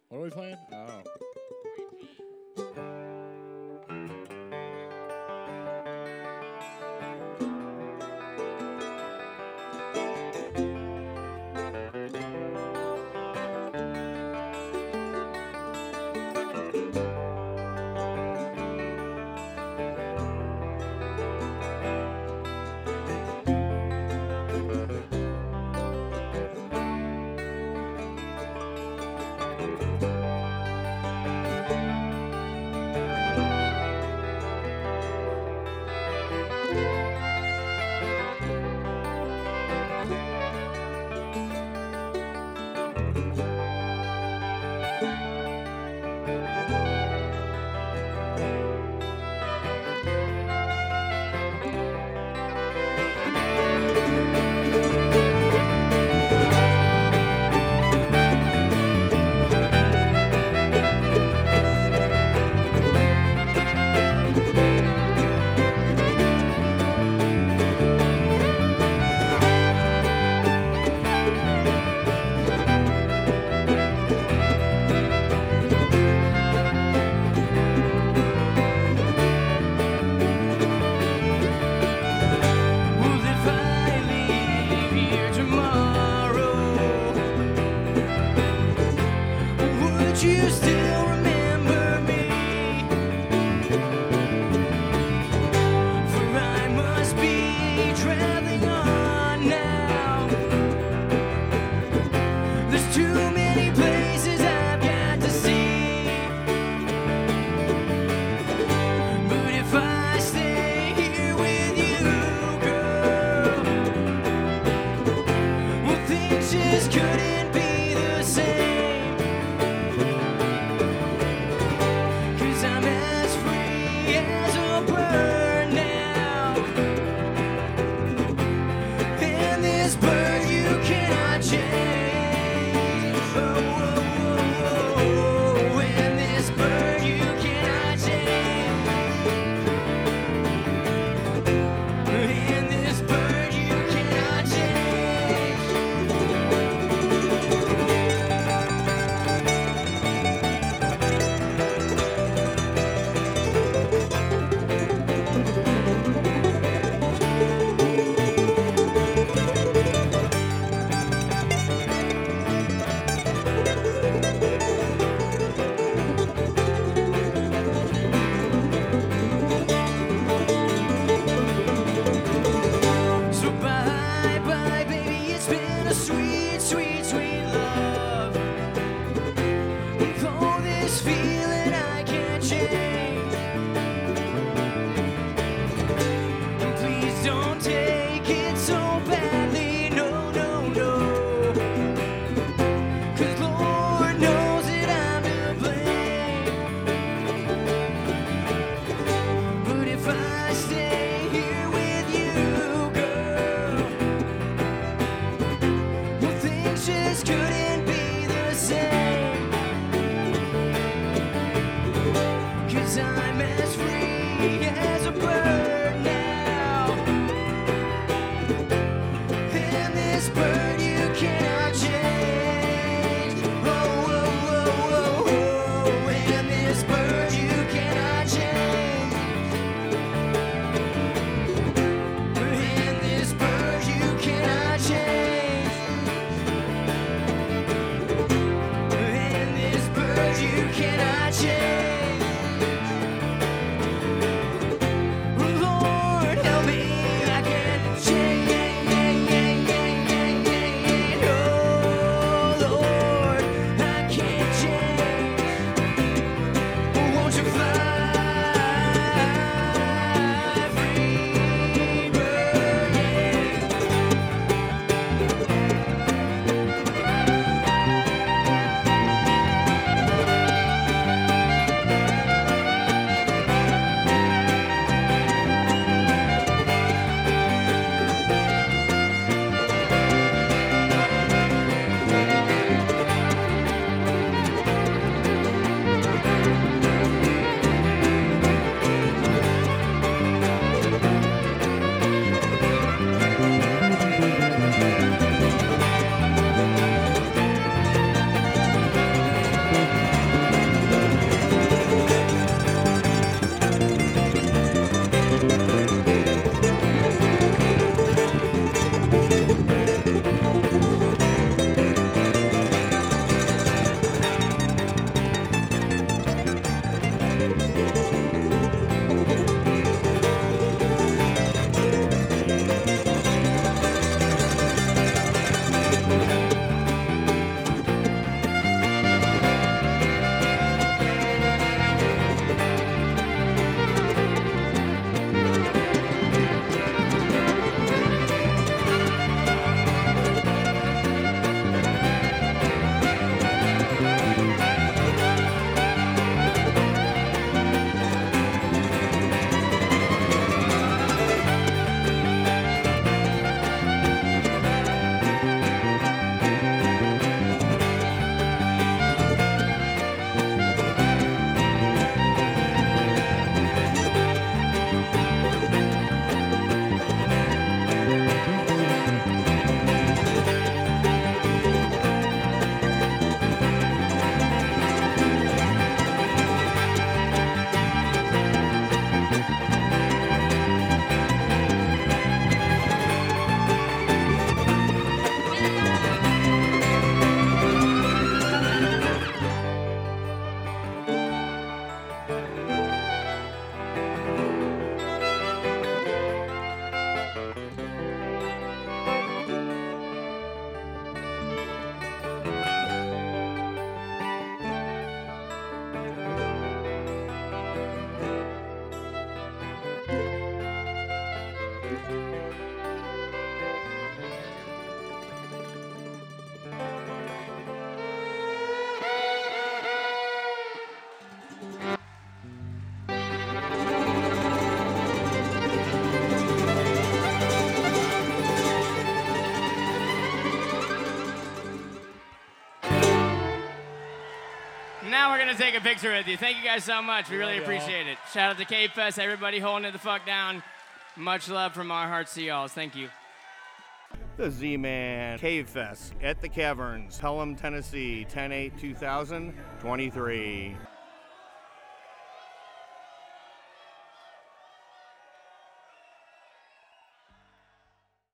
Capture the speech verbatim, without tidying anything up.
What are we playing? Oh. Well, if I leave here tomorrow, would you still remember me? For I must be traveling on now. There's too many places I've got to see. But if I stay here with you, girl, well, things just couldn't be the same. 'Cause I'm as free as a bird now. And this bird you cannot change. Oh, oh, oh, oh. And this bird you cannot change. And this bird you cannot change. So bye, bye, baby, it's been a sweet, sweet, sweet love. With all this feeling I can't change. Please don't take it so badly, no, no, no. 'Cause Lord knows that I'm to blame. But if I stay here with you, girl, well, things just couldn't be the same. 'Cause I'm as free as a bird now. And this bird you cannot change. Oh, oh, oh, oh, oh. And this bird you cannot change. And this bird you cannot change. And this bird you cannot change. Lord help me, I can't change. Oh Lord, I can't change. Won't you fly free, bird? Yeah. now we're going to take a picture with you. Thank you guys so much. We really appreciate it. Shout out to Cave Fest, everybody holding it the fuck down. Much love from our hearts to y'all. Thank you. The Z-Man Cave Fest at the Caverns, Pelham, Tennessee, ten eight two thousand twenty-three.